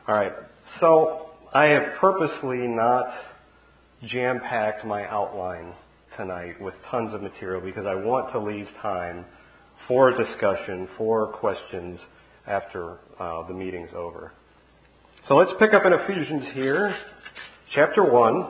All right. So I have purposely not jam-packed my outline tonight with tons of material because I want to leave time for discussion, for questions after the meeting's over. So let's pick up in Ephesians here, chapter 1.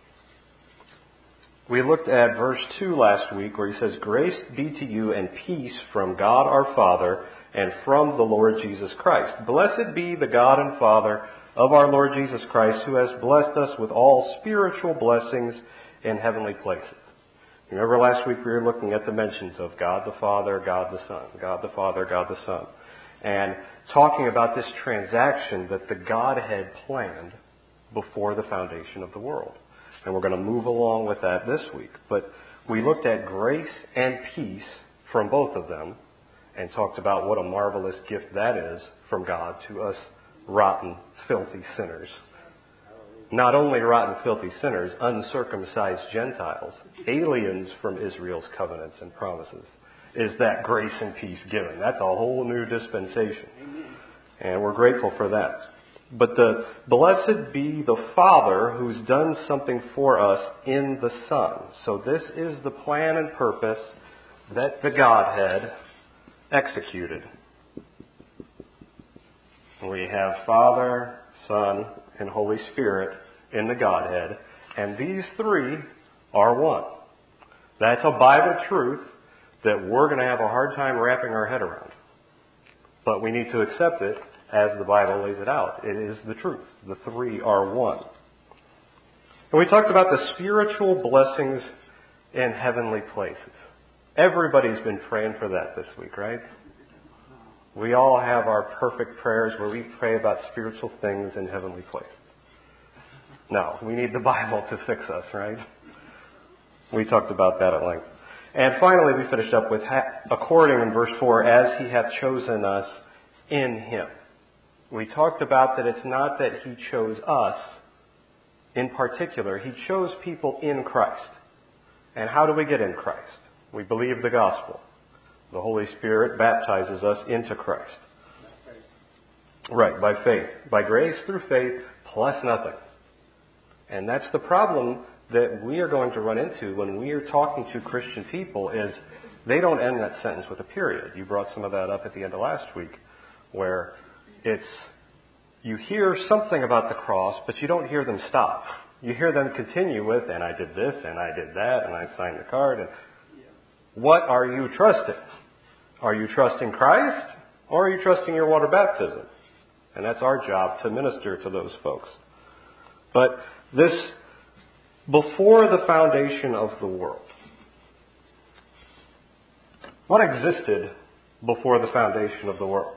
We looked at verse 2 last week where he says, "Grace be to you and peace from God our Father and from the Lord Jesus Christ. Blessed be the God and Father of our Lord Jesus Christ, who has blessed us with all spiritual blessings in heavenly places." Remember last week we were looking at the mentions of God the Father, God the Son, God the Father, God the Son, and talking about this transaction that the Godhead planned before the foundation of the world. And we're going to move along with that this week. But we looked at grace and peace from both of them and talked about what a marvelous gift that is from God to us rotten, filthy sinners. Not only rotten, filthy sinners, uncircumcised Gentiles, aliens from Israel's covenants and promises, is that grace and peace given. That's a whole new dispensation. And we're grateful for that. But the blessed be the Father who's done something for us in the Son. So this is the plan and purpose that the Godhead executed. We have Father, Son, and Holy Spirit in the Godhead, and these three are one. That's a Bible truth that we're going to have a hard time wrapping our head around. But we need to accept it as the Bible lays it out. It is the truth. The three are one. And we talked about the spiritual blessings in heavenly places. Everybody's been praying for that this week, right? We all have our perfect prayers where we pray about spiritual things in heavenly places. No, we need the Bible to fix us, right? We talked about that at length. And finally, we finished up with according in verse 4, as he hath chosen us in him. We talked about that it's not that he chose us in particular. He chose people in Christ. And how do we get in Christ? We believe the gospel. The Holy Spirit baptizes us into Christ. Right, by faith. By grace through faith plus nothing. And that's the problem that we are going to run into when we are talking to Christian people is they don't end that sentence with a period. You brought some of that up at the end of last week where you hear something about the cross, but you don't hear them stop. You hear them continue with, and I did this, and I did that, and I signed the card. And what are you trusting? Are you trusting Christ, or are you trusting your water baptism? And that's our job to minister to those folks. But this, before the foundation of the world, what existed before the foundation of the world?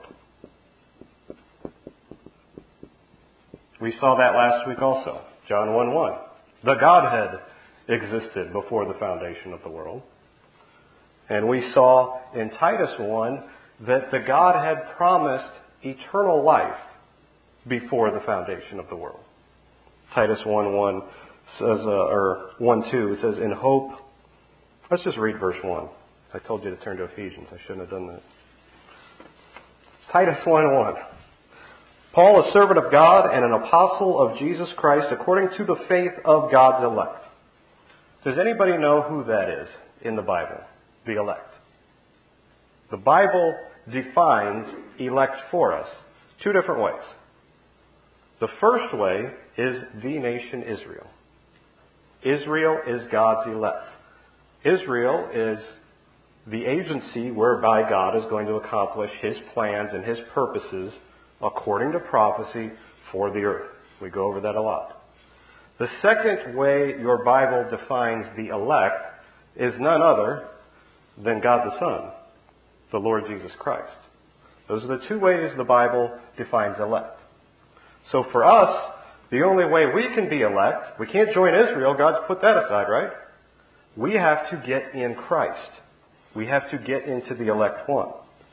We saw that last week also. John 1:1. The Godhead existed before the foundation of the world. And we saw in Titus 1 that the Godhead promised eternal life before the foundation of the world. Titus 1:1 says, or 1:2 says, in hope. Let's just read verse 1. I told you to turn to Ephesians. I shouldn't have done that. Titus 1:1. Paul, a servant of God and an apostle of Jesus Christ, according to the faith of God's elect. Does anybody know who that is in the Bible? The elect. The Bible defines elect for us two different ways. The first way is the nation Israel. Israel is God's elect. Israel is the agency whereby God is going to accomplish his plans and his purposes according to prophecy for the earth. We go over that a lot. The second way your Bible defines the elect is none other than God the Son, the Lord Jesus Christ. Those are the two ways the Bible defines elect. So for us, the only way we can be elect, we can't join Israel, God's put that aside, right? We have to get in Christ. We have to get into the elect one.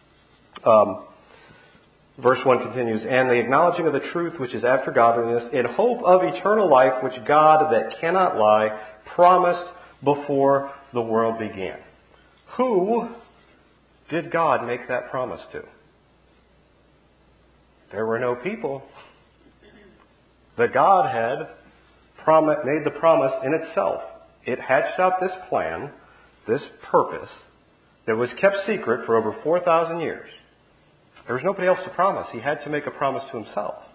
Verse 1 continues, and the acknowledging of the truth which is after godliness, in hope of eternal life, which God that cannot lie promised before the world began. Who did God make that promise to? There were no people. The Godhead made the promise in itself. It hatched out this plan, this purpose, that was kept secret for over 4,000 years. There was nobody else to promise. He had to make a promise to himself.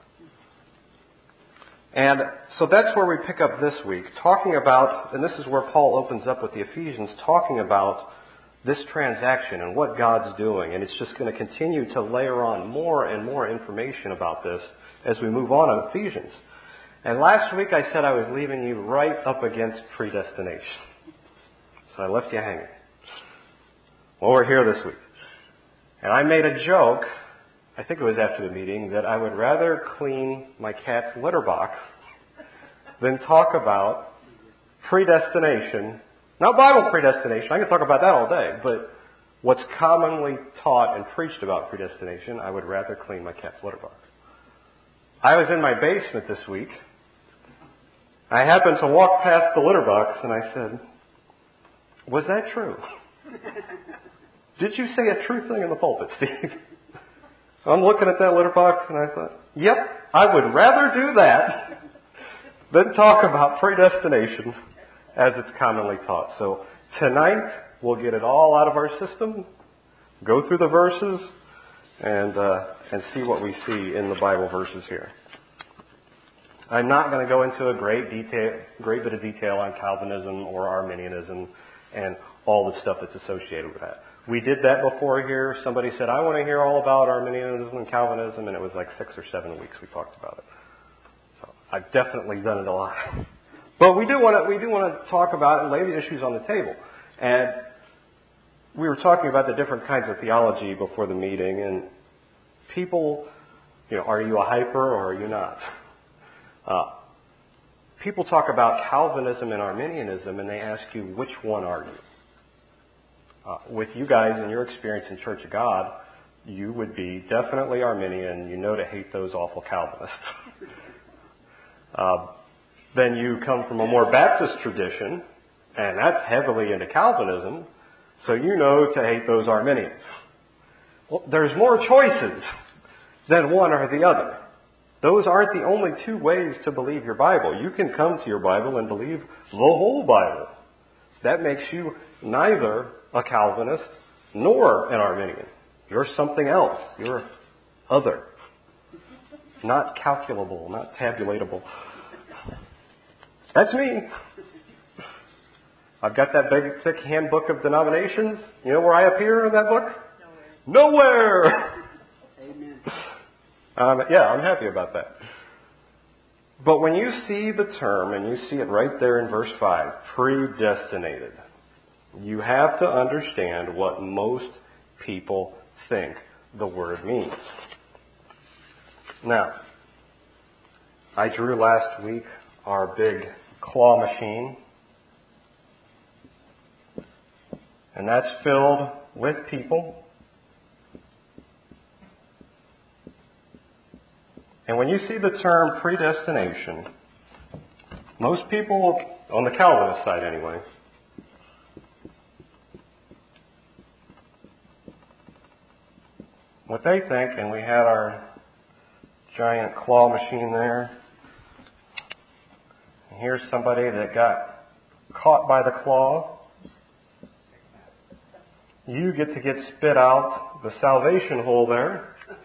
And so that's where we pick up this week, talking about, and this is where Paul opens up with the Ephesians, talking about this transaction and what God's doing. And it's just going to continue to layer on more and more information about this as we move on in Ephesians. And last week I said I was leaving you right up against predestination. So I left you hanging. Well, we're here this week. And I made a joke, I think it was after the meeting, that I would rather clean my cat's litter box than talk about predestination. Not Bible predestination, I can talk about that all day, but what's commonly taught and preached about predestination, I would rather clean my cat's litter box. I was in my basement this week. I happened to walk past the litter box and I said, was that true? Did you say a true thing in the pulpit, Steve? I'm looking at that litter box and I thought, yep, I would rather do that than talk about predestination as it's commonly taught. So tonight we'll get it all out of our system, go through the verses, and see what we see in the Bible verses here. I'm not going to go into a great bit of detail on Calvinism or Arminianism and all the stuff that's associated with that. We did that before here. Somebody said, I want to hear all about Arminianism and Calvinism, and it was like 6 or 7 weeks we talked about it. So I've definitely done it a lot. But we do want to talk about and lay the issues on the table. And we were talking about the different kinds of theology before the meeting, and people, are you a hyper or are you not? People talk about Calvinism and Arminianism, and they ask you, which one are you? With you guys and your experience in Church of God, you would be definitely Arminian. You know to hate those awful Calvinists. Then you come from a more Baptist tradition, and that's heavily into Calvinism, so you know to hate those Arminians. Well, there's more choices than one or the other. Those aren't the only two ways to believe your Bible. You can come to your Bible and believe the whole Bible. That makes you neither a Calvinist nor an Arminian. You're something else. You're other. Not calculable, not tabulatable. That's me. I've got that big, thick handbook of denominations. You know where I appear in that book? Nowhere. Amen. I'm happy about that. But when you see the term, and you see it right there in verse 5, predestinated, you have to understand what most people think the word means. Now, I drew last week our big claw machine, and that's filled with people. And when you see the term predestination, most people, on the Calvinist side anyway, what they think, and we had our giant claw machine there, and here's somebody that got caught by the claw. You get to get spit out the salvation hole there.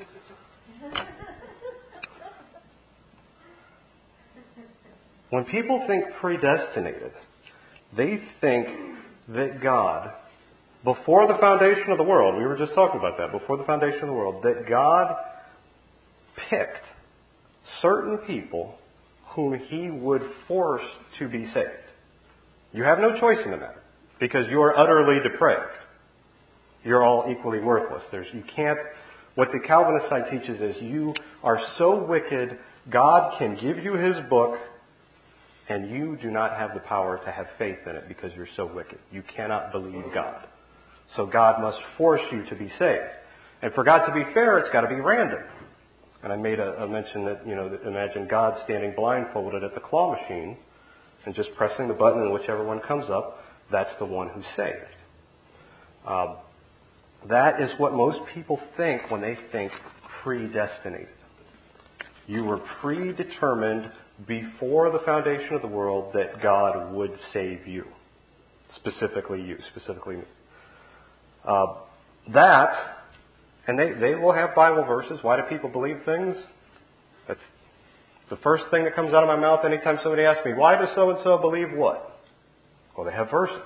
When people think predestinated, they think that God, before the foundation of the world, we were just talking about that, before the foundation of the world, that God picked certain people whom He would force to be saved. You have no choice in the matter, because you are utterly depraved. You're all equally worthless. What the Calvinist side teaches is you are so wicked, God can give you His book, and you do not have the power to have faith in it because you're so wicked. You cannot believe God. So God must force you to be saved. And for God to be fair, it's got to be random. And I made a mention that, imagine God standing blindfolded at the claw machine and just pressing the button and whichever one comes up, that's the one who's saved. That is what most people think when they think predestinated. You were predetermined before the foundation of the world that God would save you. Specifically you, specifically me. And they will have Bible verses. Why do people believe things? That's the first thing that comes out of my mouth anytime somebody asks me, why does so-and-so believe what? Well, they have verses.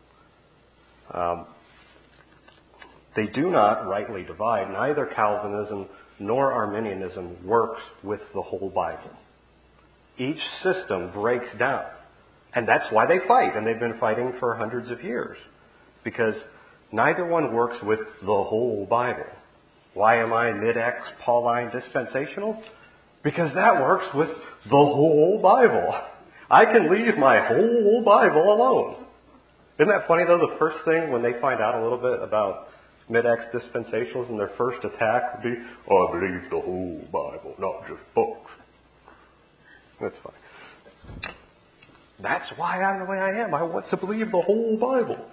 They do not rightly divide. Neither Calvinism nor Arminianism works with the whole Bible. Each system breaks down. And that's why they fight. And they've been fighting for hundreds of years. Because neither one works with the whole Bible. Why am I mid-ex Pauline dispensational? Because that works with the whole Bible. I can leave my whole Bible alone. Isn't that funny though? The first thing when they find out a little bit about mid-ex dispensationals and their first attack would be, oh, I believe the whole Bible, not just books. That's fine. That's why I'm the way I am. I want to believe the whole Bible.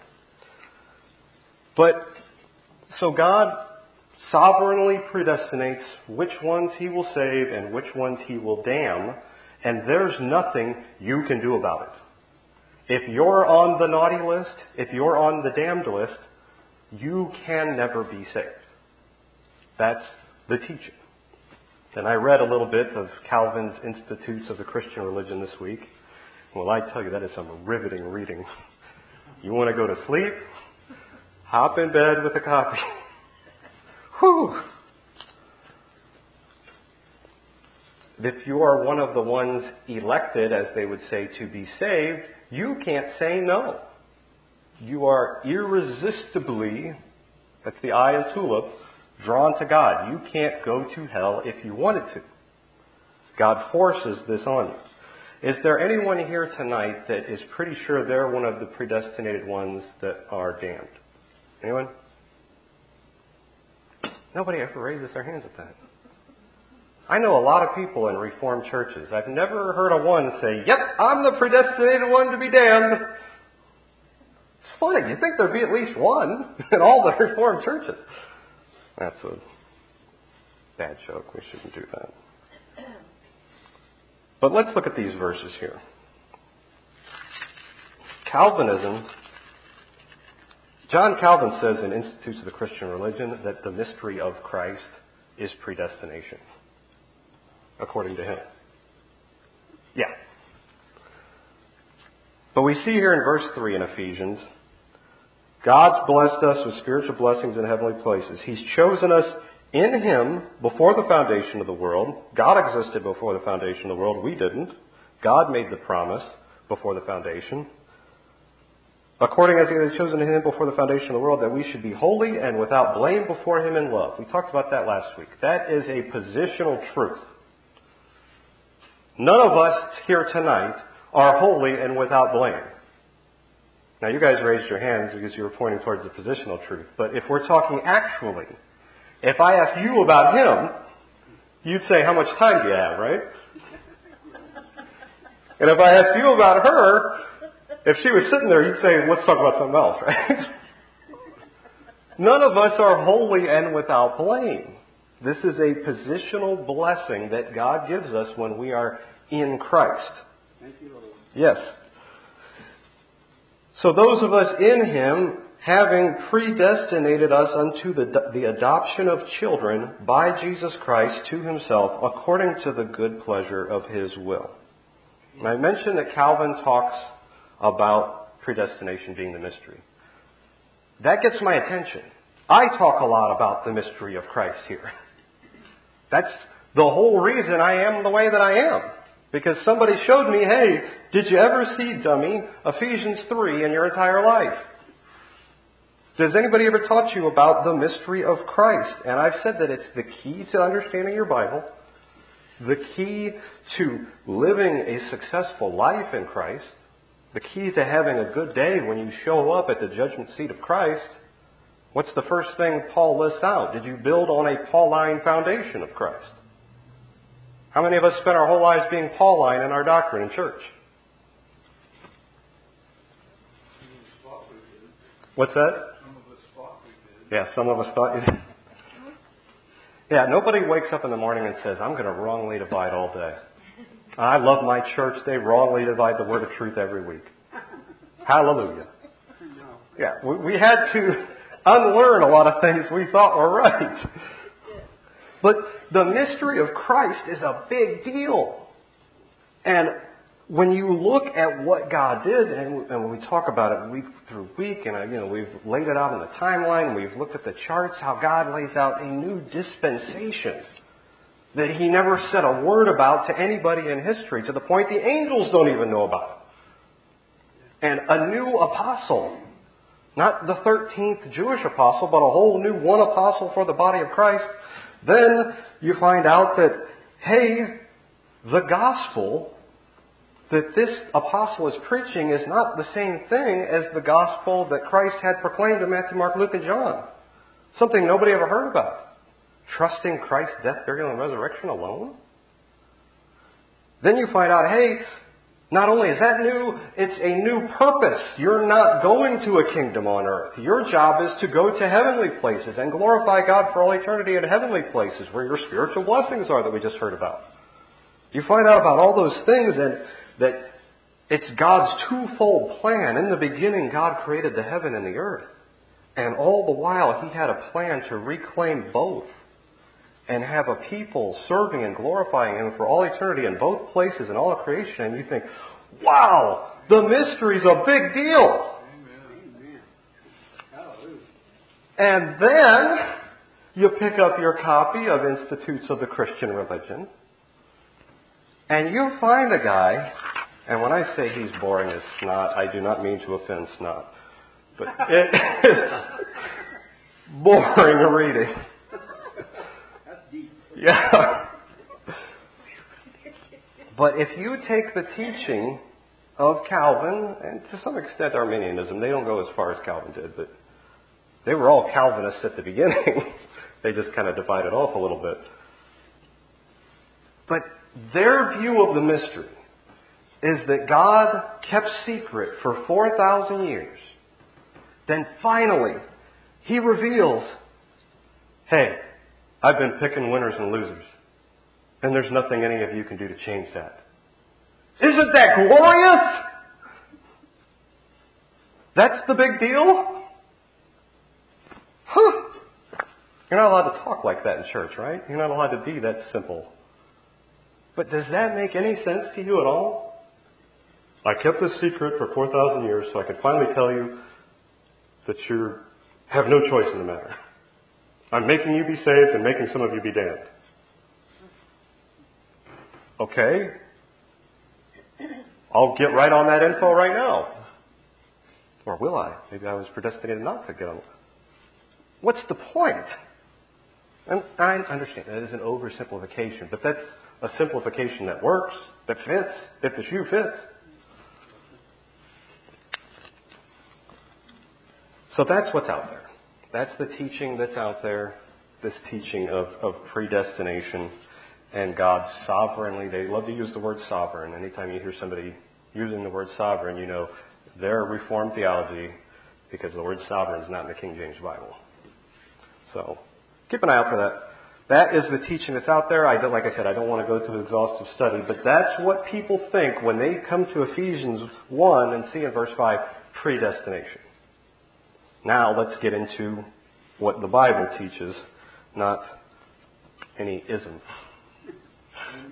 But, so God sovereignly predestinates which ones He will save and which ones He will damn, and there's nothing you can do about it. If you're on the naughty list, if you're on the damned list, you can never be saved. That's the teaching. And I read a little bit of Calvin's Institutes of the Christian Religion this week. Well, I tell you, that is some riveting reading. You want to go to sleep? Hop in bed with a copy. Whew! If you are one of the ones elected, as they would say, to be saved, you can't say no. You are irresistibly, that's the eye and tulip, drawn to God. You can't go to hell if you wanted to. God forces this on you. Is there anyone here tonight that is pretty sure they're one of the predestinated ones that are damned? Anyone? Nobody ever raises their hands at that. I know a lot of people in Reformed churches. I've never heard of one say, yep, I'm the predestinated one to be damned. It's funny. You'd think there'd be at least one in all the Reformed churches. That's a bad joke. We shouldn't do that. But let's look at these verses here. Calvinism, John Calvin says in Institutes of the Christian Religion that the mystery of Christ is predestination, according to him. Yeah. But we see here in verse 3 in Ephesians, God's blessed us with spiritual blessings in heavenly places. He's chosen us in Him before the foundation of the world. God existed before the foundation of the world. We didn't. God made the promise before the foundation. According as He had chosen in Him before the foundation of the world, that we should be holy and without blame before Him in love. We talked about that last week. That is a positional truth. None of us here tonight are holy and without blame. Now you guys raised your hands because you were pointing towards the positional truth. But if we're talking actually, if I ask you about Him, you'd say, how much time do you have, right? And if I asked you about her, if she was sitting there, you'd say, let's talk about something else, right? None of us are holy and without blame. This is a positional blessing that God gives us when we are in Christ. Thank you, Lord. Yes. So those of us in Him, having predestinated us unto the adoption of children by Jesus Christ to Himself, according to the good pleasure of His will. And I mentioned that Calvin talks about predestination being the mystery. That gets my attention. I talk a lot about the mystery of Christ here. That's the whole reason I am the way that I am. Because somebody showed me, hey, did you ever see, dummy, Ephesians 3 in your entire life? Does anybody ever taught you about the mystery of Christ? And I've said that it's the key to understanding your Bible, the key to living a successful life in Christ, the key to having a good day when you show up at the judgment seat of Christ. What's the first thing Paul lists out? Did you build on a Pauline foundation of Christ? How many of us spent our whole lives being Pauline in our doctrine in church? What's that? Some of us thought we did. Yeah, some of us thought you did. Yeah, nobody wakes up in the morning and says, I'm going to wrongly divide all day. I love my church. They wrongly divide the word of truth every week. Hallelujah. Yeah, we had to unlearn a lot of things we thought were right. But the mystery of Christ is a big deal. And when you look at what God did, and when we talk about it week through week, and we've laid it out in the timeline, we've looked at the charts, how God lays out a new dispensation that He never said a word about to anybody in history, to the point the angels don't even know about it. And a new apostle, not the 13th Jewish apostle, but a whole new one apostle for the body of Christ. Then you find out that, hey, the gospel that this apostle is preaching is not the same thing as the gospel that Christ had proclaimed in Matthew, Mark, Luke, and John. Something nobody ever heard about. Trusting Christ's death, burial, and resurrection alone? Then you find out, hey, not only is that new, it's a new purpose. You're not going to a kingdom on earth. Your job is to go to heavenly places and glorify God for all eternity in heavenly places where your spiritual blessings are that we just heard about. You find out about all those things, and that it's God's twofold plan. In the beginning, God created the heaven and the earth. And all the while, He had a plan to reclaim both and have a people serving and glorifying Him for all eternity in both places and all of creation. And you think, wow, the mystery's a big deal. Amen. Hallelujah. And then you pick up your copy of Institutes of the Christian Religion, and you find a guy, and when I say he's boring as snot, I do not mean to offend snot, but it is boring reading. That's deep. Yeah. But if you take the teaching of Calvin, and to some extent Arminianism, they don't go as far as Calvin did, but they were all Calvinists at the beginning. They just kind of divided off a little bit. But their view of the mystery is that God kept secret for 4,000 years. Then finally, He reveals, hey, I've been picking winners and losers. And there's nothing any of you can do to change that. Isn't that glorious? That's the big deal? Huh. You're not allowed to talk like that in church, right? You're not allowed to be that simple. But does that make any sense to you at all? I kept this secret for 4,000 years so I could finally tell you that you have no choice in the matter. I'm making you be saved and making some of you be damned. Okay. I'll get right on that info right now. Or will I? Maybe I was predestinated not to get on. What's the point? And I understand that is an oversimplification, but that's a simplification that works, that fits, if the shoe fits. So that's what's out there. That's the teaching that's out there, this teaching of predestination and God sovereignly. They love to use the word sovereign. Anytime you hear somebody using the word sovereign, you know they're Reformed theology, because the word sovereign is not in the King James Bible. So keep an eye out for that. That is the teaching that's out there. Like I said, I don't want to go through an exhaustive study, but that's what people think when they come to Ephesians 1 and see in verse 5, predestination. Now let's get into what the Bible teaches, not any ism. Amen.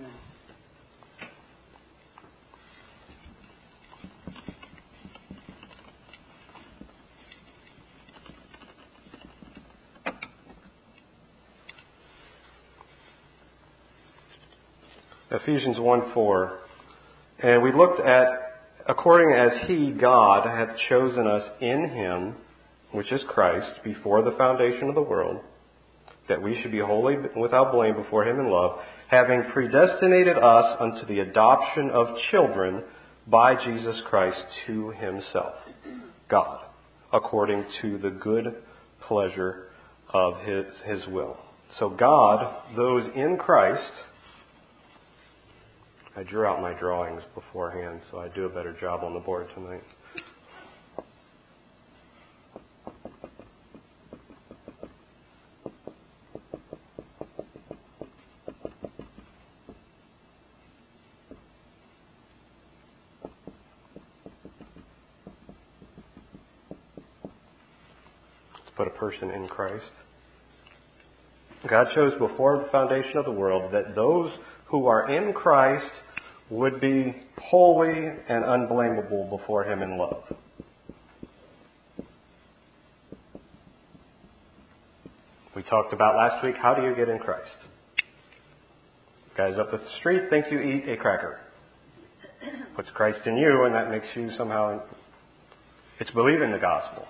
Ephesians 1:4. And we looked at, according as He, God, hath chosen us in Him, which is Christ, before the foundation of the world, that we should be holy without blame before Him in love, having predestinated us unto the adoption of children by Jesus Christ to Himself, God, according to the good pleasure of His will. So God, those in Christ, I drew out my drawings beforehand, so I do a better job on the board tonight. put a person in Christ. God chose before the foundation of the world that those who are in Christ would be holy and unblameable before Him in love. We talked about last week, how do you get in Christ? Guys up the street think you eat a cracker. Puts Christ in you, and that makes you somehow... It's believing the gospel.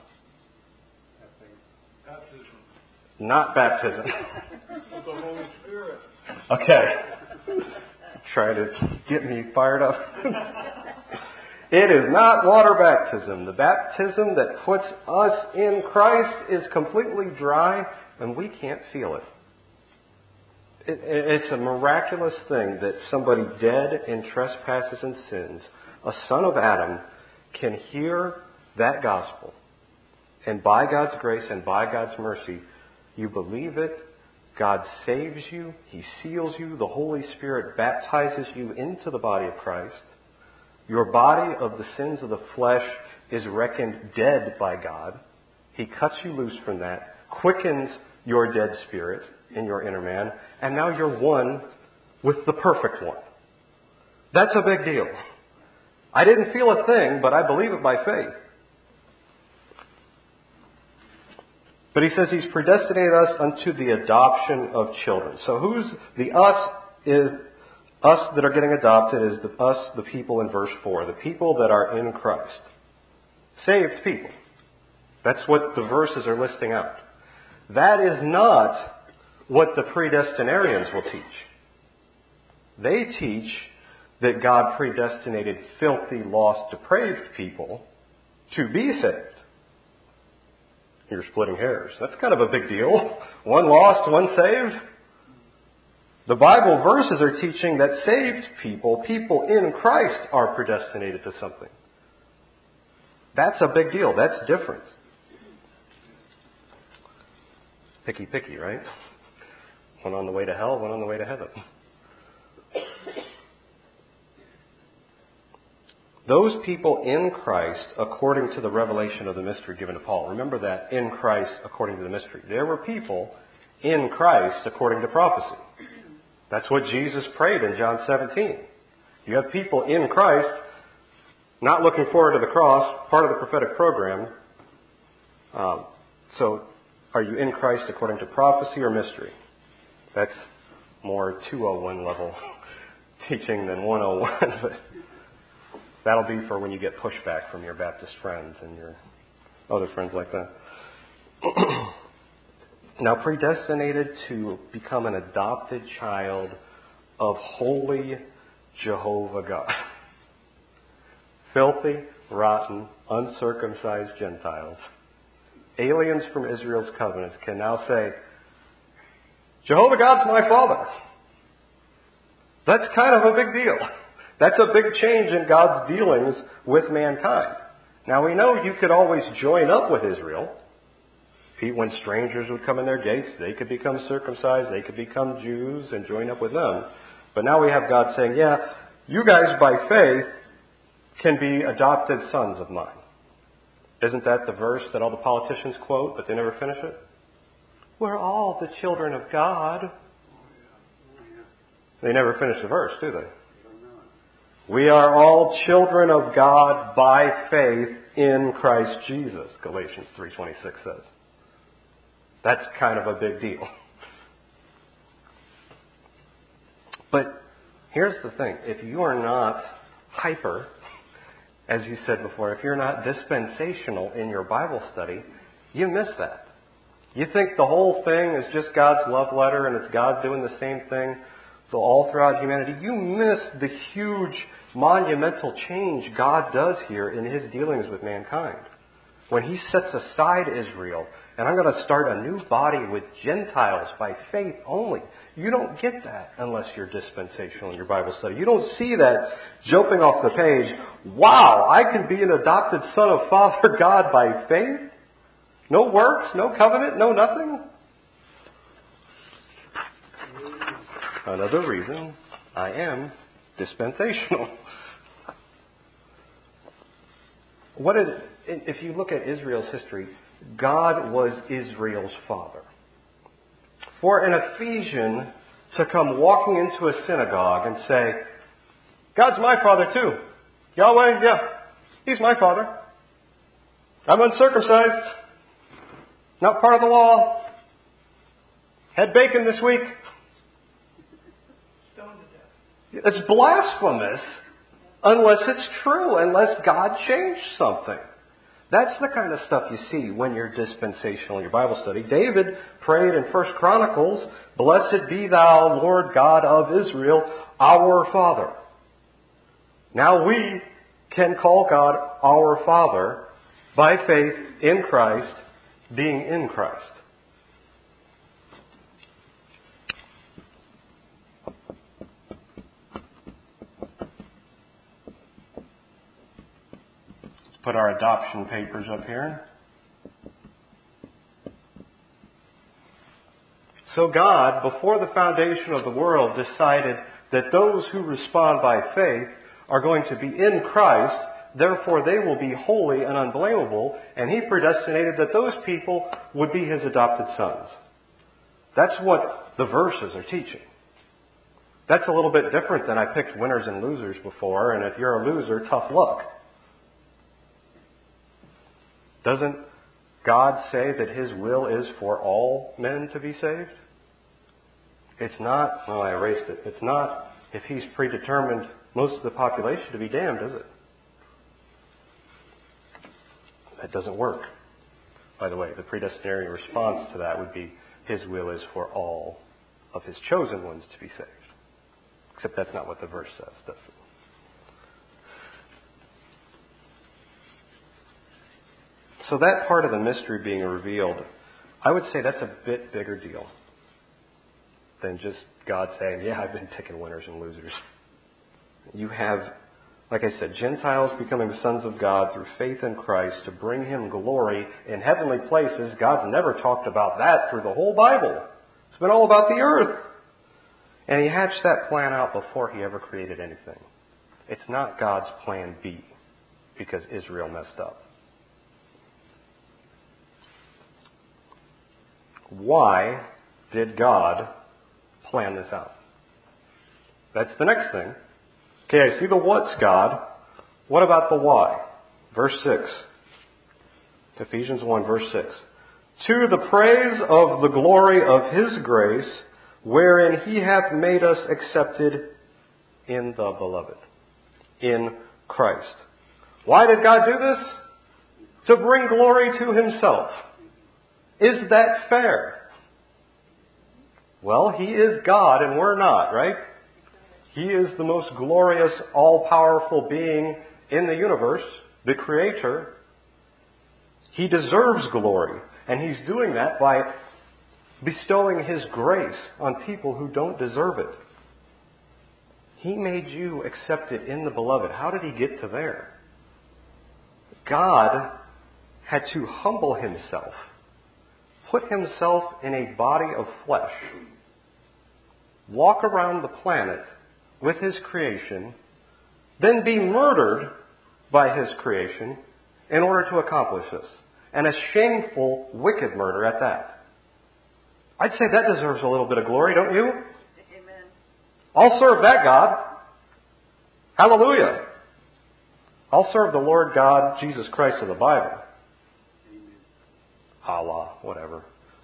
Baptism. Not baptism. With the Holy Spirit. Okay. Try to get me fired up. It is not water baptism. The baptism that puts us in Christ is completely dry, and we can't feel it. It's a miraculous thing that somebody dead in trespasses and sins, a son of Adam, can hear that gospel. And by God's grace and by God's mercy, you believe it. God saves you. He seals you. The Holy Spirit baptizes you into the body of Christ. Your body of the sins of the flesh is reckoned dead by God. He cuts you loose from that, quickens your dead spirit in your inner man, and now you're one with the perfect one. That's a big deal. I didn't feel a thing, but I believe it by faith. But he says He's predestinated us unto the adoption of children. So who's the us? Is us that are getting adopted is the us, the people in verse 4, the people that are in Christ. Saved people. That's what the verses are listing out. That is not what the predestinarians will teach. They teach that God predestinated filthy, lost, depraved people to be saved. You're splitting hairs. That's kind of a big deal. One lost, one saved. The Bible verses are teaching that saved people, people in Christ, are predestinated to something. That's a big deal. That's different. Picky, right? One on the way to hell, one on the way to heaven. Those people in Christ, according to the revelation of the mystery given to Paul. Remember that, in Christ, according to the mystery. There were people in Christ, according to prophecy. That's what Jesus prayed in John 17. You have people in Christ, not looking forward to the cross, part of the prophetic program. So, are you in Christ according to prophecy or mystery? That's more 201 level teaching than 101, but that'll be for when you get pushback from your Baptist friends and your other friends like that. Now, predestinated to become an adopted child of holy Jehovah God. Filthy, rotten, uncircumcised Gentiles, aliens from Israel's covenants, can now say, Jehovah God's my Father. That's kind of a big deal. That's a big change in God's dealings with mankind. Now we know you could always join up with Israel. When strangers would come in their gates, they could become circumcised, they could become Jews and join up with them. But now we have God saying, yeah, you guys by faith can be adopted sons of mine. Isn't that the verse that all the politicians quote, but they never finish it? We're all the children of God. They never finish the verse, do they? We are all children of God by faith in Christ Jesus, Galatians 3:26 says. That's kind of a big deal. But here's the thing. If you are not hyper, as you said before, if you're not dispensational in your Bible study, you miss that. You think the whole thing is just God's love letter and it's God doing the same thing all throughout humanity. You miss the huge monumental change God does here in His dealings with mankind. When He sets aside Israel, and I'm going to start a new body with Gentiles by faith only. You don't get that unless you're dispensational in your Bible study. You don't see that jumping off the page, wow, I can be an adopted son of Father God by faith? No works, no covenant, no nothing? Another reason I am dispensational. If you look at Israel's history, God was Israel's father. For an Ephesian to come walking into a synagogue and say, God's my father too. Yahweh, yeah, He's my father. I'm uncircumcised. Not part of the law. Had bacon this week. Stoned to death. It's blasphemous unless it's true, unless God changed something. That's the kind of stuff you see when you're dispensational in your Bible study. David prayed in 1 Chronicles, Blessed be thou, Lord God of Israel, our Father. Now we can call God our Father by faith in Christ, being in Christ. Let's put our adoption papers up here. So God, before the foundation of the world, decided that those who respond by faith are going to be in Christ, therefore they will be holy and unblameable, and He predestinated that those people would be His adopted sons. That's what the verses are teaching. That's a little bit different than I picked winners and losers before, and if you're a loser, tough luck. Doesn't God say that His will is for all men to be saved? It's not, well, I erased it. It's not if He's predetermined most of the population to be damned, is it? That doesn't work. By the way, the predestinary response to that would be His will is for all of His chosen ones to be saved. Except that's not what the verse says, does it? So that part of the mystery being revealed, I would say that's a bit bigger deal than just God saying, yeah, I've been picking winners and losers. You have, like I said, Gentiles becoming sons of God through faith in Christ to bring Him glory in heavenly places. God's never talked about that through the whole Bible. It's been all about the earth. And He hatched that plan out before He ever created anything. It's not God's plan B because Israel messed up. Why did God plan this out? That's the next thing. Okay, I see the what's God. What about the why? Verse 6. Ephesians 1, verse 6. To the praise of the glory of His grace, wherein He hath made us accepted in the beloved. In Christ. Why did God do this? To bring glory to Himself. Is that fair? Well, He is God and we're not, right? He is the most glorious, all-powerful being in the universe, the Creator. He deserves glory, and He's doing that by bestowing His grace on people who don't deserve it. He made you accepted in the beloved. How did He get to there? God had to humble Himself, put Himself in a body of flesh, walk around the planet with His creation, then be murdered by His creation in order to accomplish this. And a shameful, wicked murder at that. I'd say that deserves a little bit of glory, don't you? Amen. I'll serve that God. Hallelujah. I'll serve the Lord God, Jesus Christ of the Bible. Allah, whatever.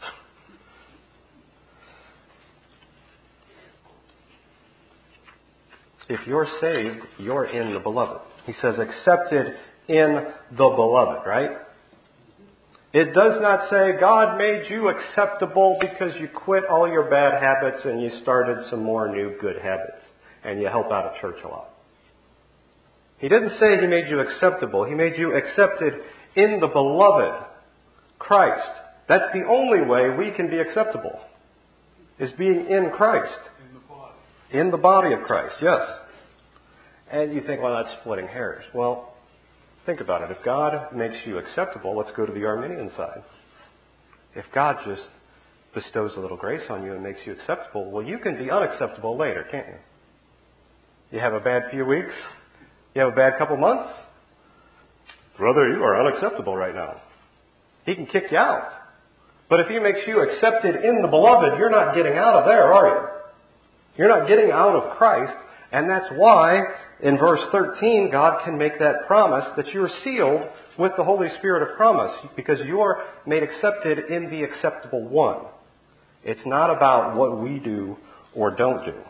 If you're saved, you're in the beloved. He says accepted in the beloved, right? It does not say God made you acceptable because you quit all your bad habits and you started some more new good habits and you help out at church a lot. He didn't say He made you acceptable. He made you accepted in the beloved, Christ. That's the only way we can be acceptable, is being in Christ. In the body. In the body of Christ, yes. And you think, well, that's splitting hairs. Well, think about it. If God makes you acceptable, let's go to the Arminian side. If God just bestows a little grace on you and makes you acceptable, well, you can be unacceptable later, can't you? You have a bad few weeks? You have a bad couple months? Brother, you are unacceptable right now. He can kick you out. But if He makes you accepted in the beloved, you're not getting out of there, are you? You're not getting out of Christ. And that's why in verse 13, God can make that promise that you're sealed with the Holy Spirit of promise because you're made accepted in the acceptable one. It's not about what we do or don't do.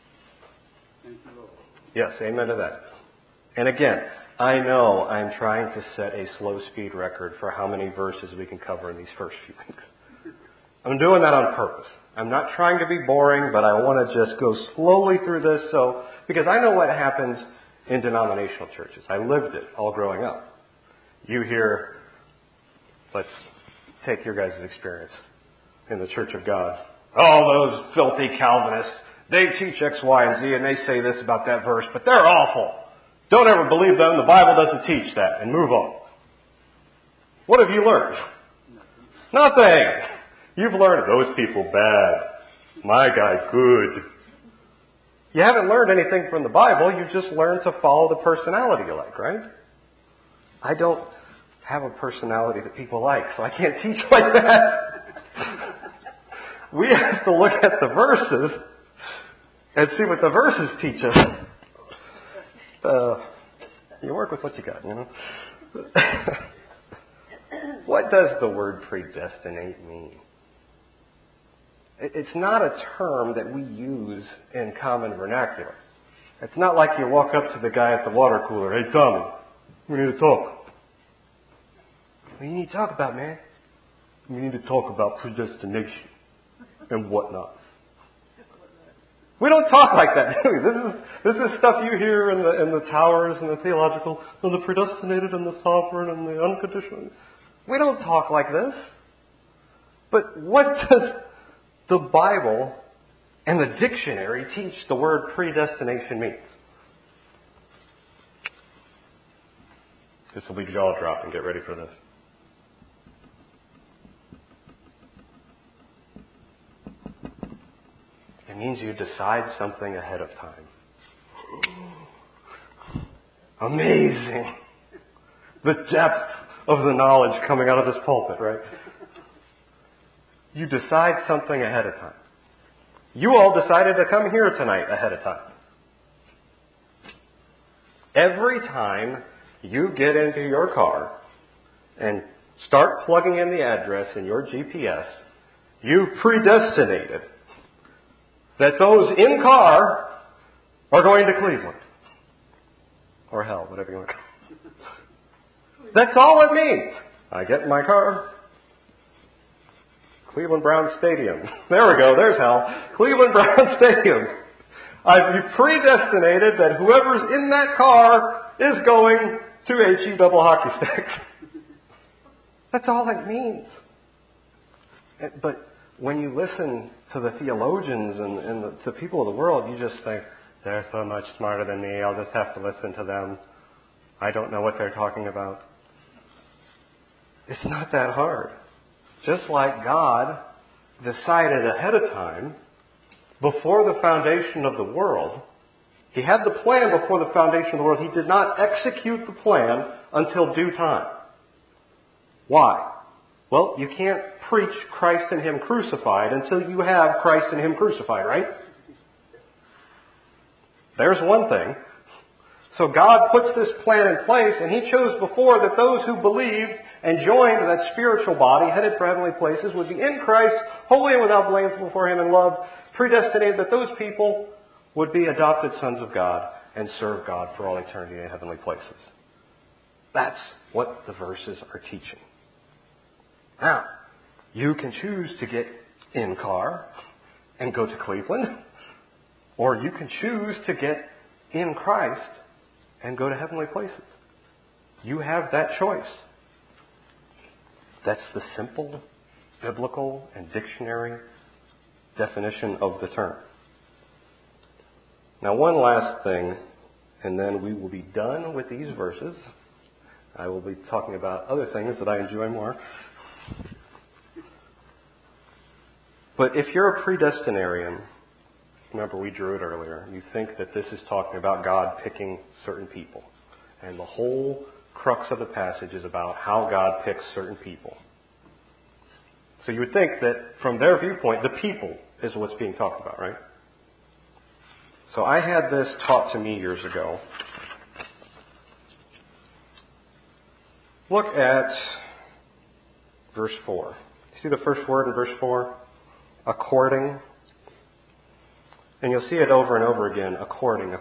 Yes, amen to that. And again, I know I'm trying to set a slow speed record for how many verses we can cover in these first few weeks. I'm doing that on purpose. I'm not trying to be boring, but I want to just go slowly through this because I know what happens in denominational churches. I lived it all growing up. You hear, let's take your guys' experience in the Church of God. Oh, those filthy Calvinists. They teach X, Y, and Z, and they say this about that verse, but they're awful. Don't ever believe them. The Bible doesn't teach that. And move on. What have you learned? Nothing. You've learned those people bad. My guy good. You haven't learned anything from the Bible. You've just learned to follow the personality you like, right? I don't have a personality that people like, so I can't teach like that. We have to look at the verses and see what the verses teach us. You work with what you got, you know. What does the word predestinate mean? It's not a term that we use in common vernacular. It's not like you walk up to the guy at the water cooler, hey Tommy, we need to talk. What do you need to talk about, man? We need to talk about predestination and whatnot. We don't talk like that, do we? This is stuff you hear in the towers and the theological, and the predestinated and the sovereign and the unconditional. We don't talk like this. But what does the Bible and the dictionary teach the word predestination means? This will be jaw-dropping. Get ready for this. It means you decide something ahead of time. Amazing. The depth of the knowledge coming out of this pulpit, right? You decide something ahead of time. You all decided to come here tonight ahead of time. Every time you get into your car and start plugging in the address in your GPS, you've predestinated that those in car are going to Cleveland. Or hell, whatever you want to call it. That's all it means. I get in my car. Cleveland Browns Stadium. There we go. There's hell. Cleveland Browns Stadium. You've predestinated that whoever's in that car is going to HE double hockey sticks. That's all it means. But when you listen to the theologians and the people of the world, you just think, they're so much smarter than me. I'll just have to listen to them. I don't know what they're talking about. It's not that hard. Just like God decided ahead of time, before the foundation of the world, He had the plan before the foundation of the world. He did not execute the plan until due time. Why? Well, you can't preach Christ and Him crucified until you have Christ and Him crucified, right? There's one thing. So God puts this plan in place, and He chose before that those who believed and joined that spiritual body headed for heavenly places would be in Christ, holy and without blame before Him in love, predestinated that those people would be adopted sons of God and serve God for all eternity in heavenly places. That's what the verses are teaching. Now, you can choose to get in car and go to Cleveland, or you can choose to get in Christ and go to heavenly places. You have that choice. That's the simple biblical and dictionary definition of the term. Now, one last thing, and then we will be done with these verses. I will be talking about other things that I enjoy more. But if you're a predestinarian, remember we drew it earlier, you think that this is talking about God picking certain people. And the whole crux of the passage is about how God picks certain people. So you would think that from their viewpoint, the people is what's being talked about, right? So I had this taught to me years ago. Look at verse 4. See the first word in verse 4? According. And you'll see it over and over again. According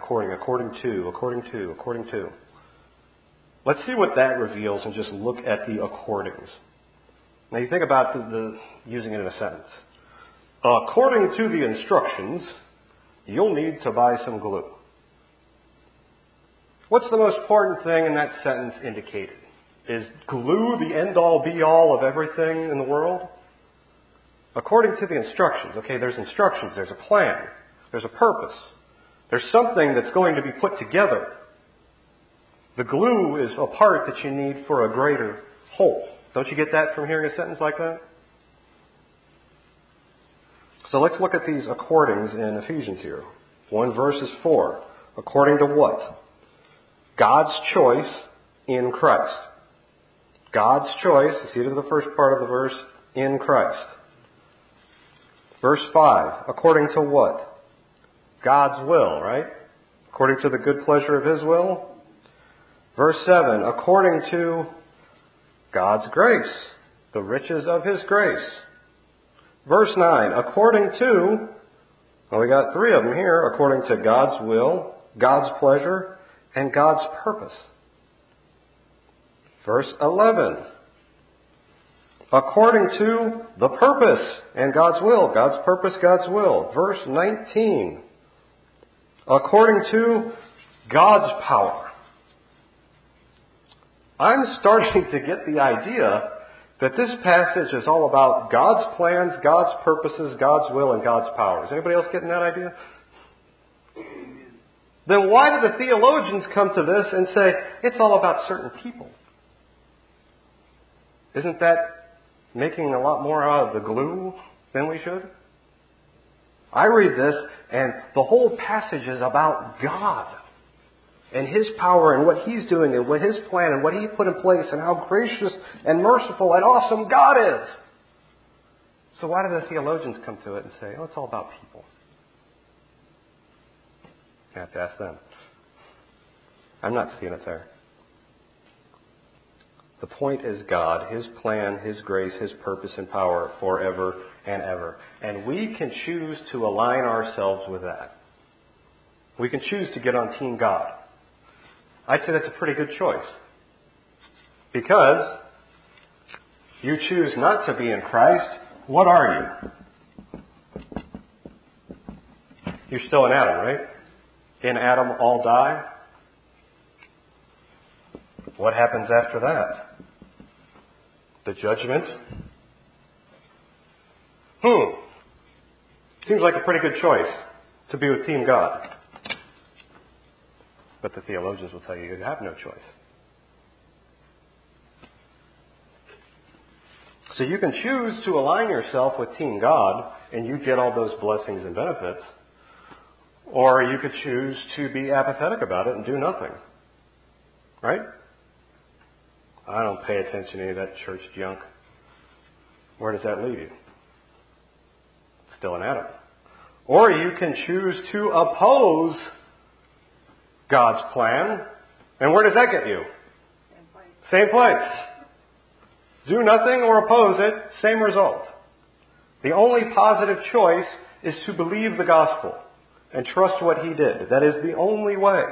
to. Let's see what that reveals and just look at the accordings. Now you think about the using it in a sentence. According to the instructions, you'll need to buy some glue. What's the most important thing in that sentence indicated? Is glue the end-all, be-all of everything in the world? According to the instructions. Okay, there's instructions, there's a plan, there's a purpose. There's something that's going to be put together. The glue is a part that you need for a greater whole. Don't you get that from hearing a sentence like that? So let's look at these accordings in Ephesians here. 1 verse is 4. According to what? God's choice in Christ. God's choice, you see it in the first part of the verse, in Christ. Verse 5, according to what? God's will, right? According to the good pleasure of His will. Verse 7, according to God's grace, the riches of His grace. Verse 9, according to, well, we got 3 of them here, according to God's will, God's pleasure, and God's purpose. Verse 11, according to the purpose and God's will, God's purpose, God's will. Verse 19, according to God's power. I'm starting to get the idea that this passage is all about God's plans, God's purposes, God's will, and God's power. Is anybody else getting that idea? Then why did the theologians come to this and say it's all about certain people? Isn't that making a lot more out of the glue than we should? I read this, and the whole passage is about God and His power and what He's doing and what His plan and what He put in place and how gracious and merciful and awesome God is. So why do the theologians come to it and say, oh, it's all about people? You have to ask them. I'm not seeing it there. The point is God, His plan, His grace, His purpose and power forever and ever. And we can choose to align ourselves with that. We can choose to get on Team God. I'd say that's a pretty good choice. Because you choose not to be in Christ, what are you? You're still in Adam, right? In Adam all die. What happens after that? The judgment. Seems like a pretty good choice to be with Team God. But the theologians will tell you have no choice. So you can choose to align yourself with Team God and you get all those blessings and benefits. Or you could choose to be apathetic about it and do nothing. Right? I don't pay attention to any of that church junk. Where does that leave you? Still in Adam. Or you can choose to oppose God's plan. And where does that get you? Same place. Do nothing or oppose it, same result. The only positive choice is to believe the gospel and trust what He did. That is the only way.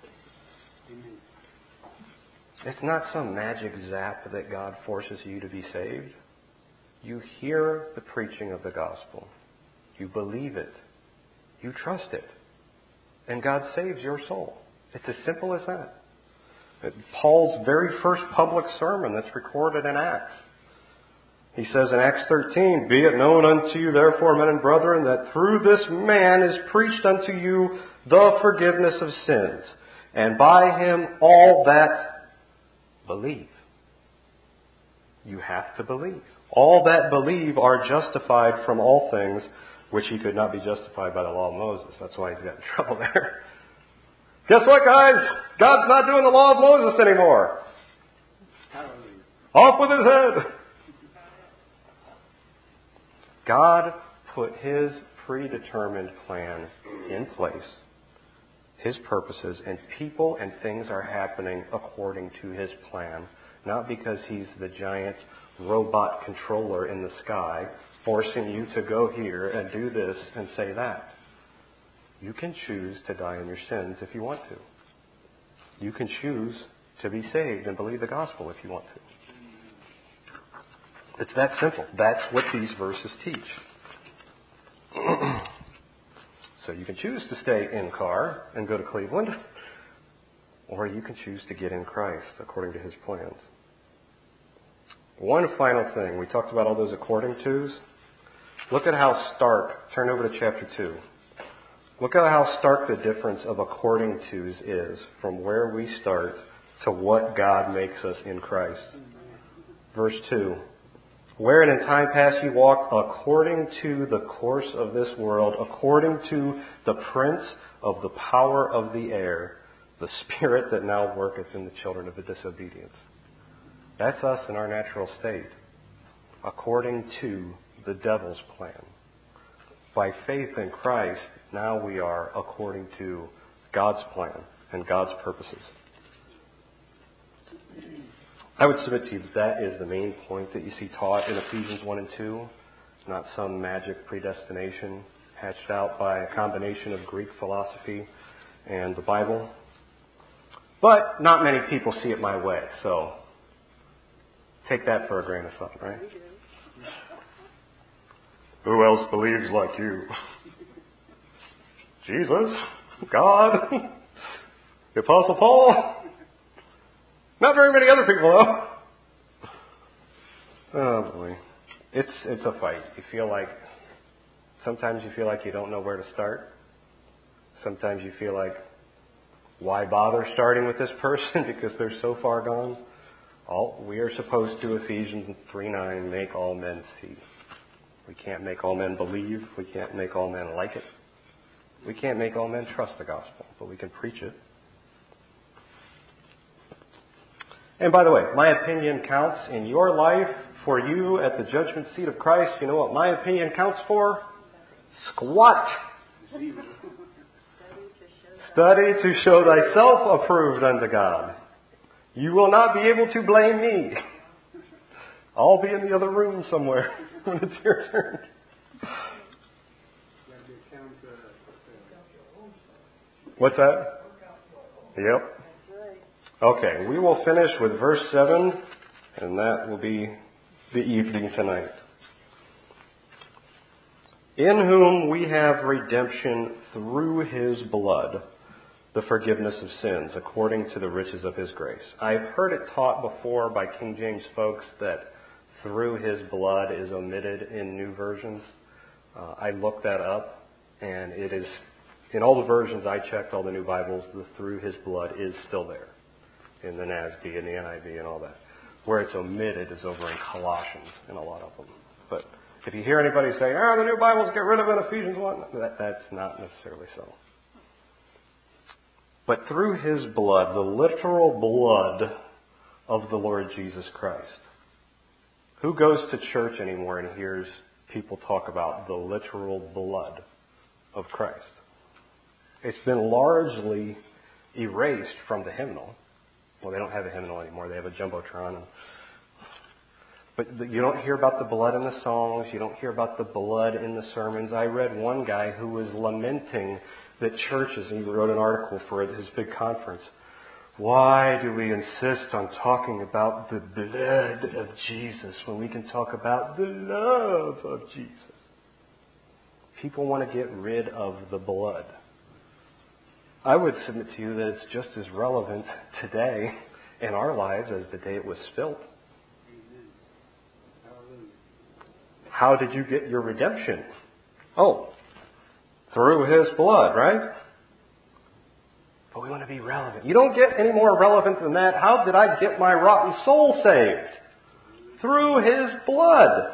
It's not some magic zap that God forces you to be saved. You hear the preaching of the gospel. You believe it. You trust it. And God saves your soul. It's as simple as that. Paul's very first public sermon that's recorded in Acts. He says in Acts 13, "Be it known unto you, therefore, men and brethren, that through this man is preached unto you the forgiveness of sins, and by him all that believe." You have to believe. All that believe are justified from all things which he could not be justified by the law of Moses. That's why he's got in trouble there. Guess what, guys? God's not doing the law of Moses anymore. Off with his head. God put His predetermined plan in place, His purposes, and people and things are happening according to His plan, not because He's the giant robot controller in the sky forcing you to go here and do this and say that. You can choose to die in your sins if you want to. You can choose to be saved and believe the gospel if you want to. It's that simple. That's what these verses teach. So you can choose to stay in Carr and go to Cleveland, or you can choose to get in Christ according to His plans. One final thing. We talked about all those according tos. Look at how stark, turn over to chapter 2. Look at how stark the difference of according tos is from where we start to what God makes us in Christ. Verse 2. Wherein in time past you walked according to the course of this world, according to the prince of the power of the air, the spirit that now worketh in the children of the disobedience. That's us in our natural state, according to the devil's plan. By faith in Christ, now we are according to God's plan and God's purposes. I would submit to you that is the main point that you see taught in Ephesians 1 and 2, not some magic predestination hatched out by a combination of Greek philosophy and the Bible. But not many people see it my way, so take that for a grain of salt, right? Who else believes like you? Jesus, God, the Apostle Paul. Not very many other people, though. Oh, boy. It's a fight. Sometimes you feel like you don't know where to start. Sometimes you feel like, why bother starting with this person because they're so far gone? We are supposed to, Ephesians 3:9, make all men see. We can't make all men believe. We can't make all men like it. We can't make all men trust the gospel, but we can preach it. And by the way, my opinion counts in your life. For you at the judgment seat of Christ, you know what my opinion counts for? Squat. Study to show thyself approved unto God. You will not be able to blame me. I'll be in the other room somewhere when it's your turn. What's that? Yep. Okay, we will finish with verse 7, and that will be the evening tonight. In whom we have redemption through His blood, the forgiveness of sins, according to the riches of His grace. I've heard it taught before by King James folks that through His blood is omitted in new versions. I looked that up, and it is, in all the versions I checked, all the new Bibles, the through His blood is still there. In the NASB and the NIV and all that. Where it's omitted is over in Colossians in a lot of them. But if you hear anybody say, the new Bibles get rid of it, Ephesians 1, that's not necessarily so. But through His blood, the literal blood of the Lord Jesus Christ. Who goes to church anymore and hears people talk about the literal blood of Christ? It's been largely erased from the hymnal. Well, they don't have a hymnal anymore. They have a jumbotron. But you don't hear about the blood in the songs. You don't hear about the blood in the sermons. I read one guy who was lamenting that churches, and he wrote an article for his big conference. Why do we insist on talking about the blood of Jesus when we can talk about the love of Jesus? People want to get rid of the blood. I would submit to you that it's just as relevant today in our lives as the day it was spilt. How did you get your redemption? Oh, through His blood, right? But we want to be relevant. You don't get any more relevant than that. How did I get my rotten soul saved? Through His blood.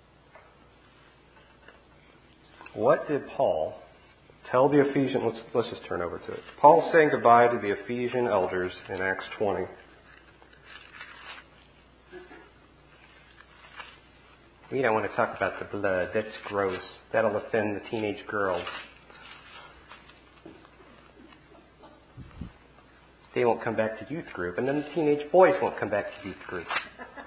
What did Paul tell the Ephesians? Let's just turn over to it. Paul's saying goodbye to the Ephesian elders in Acts 20. We don't want to talk about the blood. That's gross. That'll offend the teenage girls. They won't come back to youth group, and then the teenage boys won't come back to youth group.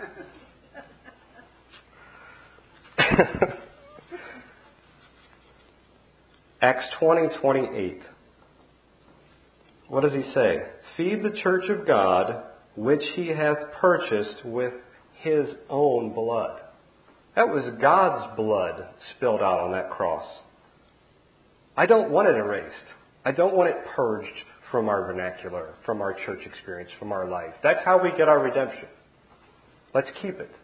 Acts 20:28. What does he say? Feed the church of God, which he hath purchased with his own blood. That was God's blood spilled out on that cross. I don't want it erased. I don't want it purged from our vernacular, from our church experience, from our life. That's how we get our redemption. Let's keep it.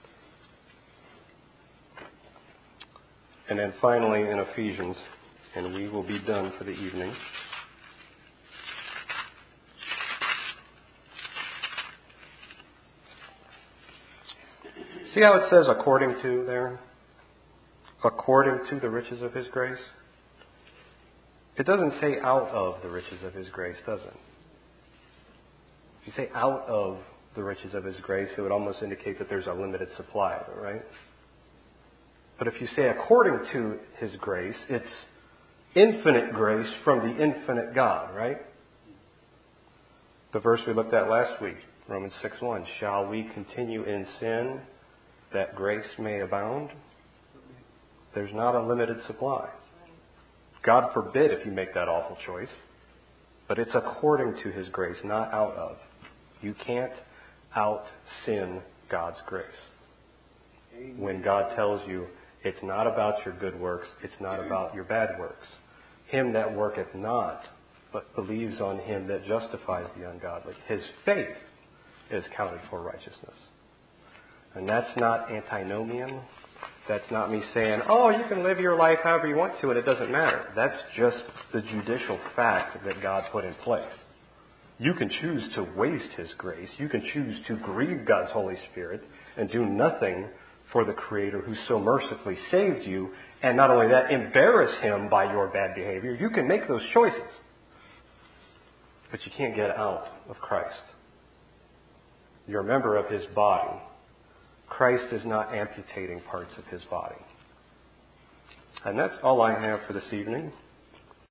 And then finally in Ephesians, and we will be done for the evening. See how it says according to there? According to the riches of his grace? It doesn't say out of the riches of his grace, does it? If you say out of the riches of his grace, it would almost indicate that there's a limited supply of it, right? But if you say according to his grace, it's infinite grace from the infinite God, right? The verse we looked at last week, Romans 6:1, shall we continue in sin that grace may abound? There's not a limited supply. God forbid if you make that awful choice. But it's according to his grace, not out of. You can't out-sin God's grace. When God tells you it's not about your good works, it's not about your bad works. Him that worketh not, but believes on him that justifies the ungodly. His faith is counted for righteousness. And that's not antinomian. That's not me saying, oh, you can live your life however you want to and it doesn't matter. That's just the judicial fact that God put in place. You can choose to waste his grace. You can choose to grieve God's Holy Spirit and do nothing for the Creator who so mercifully saved you. And not only that, embarrass him by your bad behavior. You can make those choices. But you can't get out of Christ. You're a member of his body. Christ is not amputating parts of his body. And that's all I have for this evening.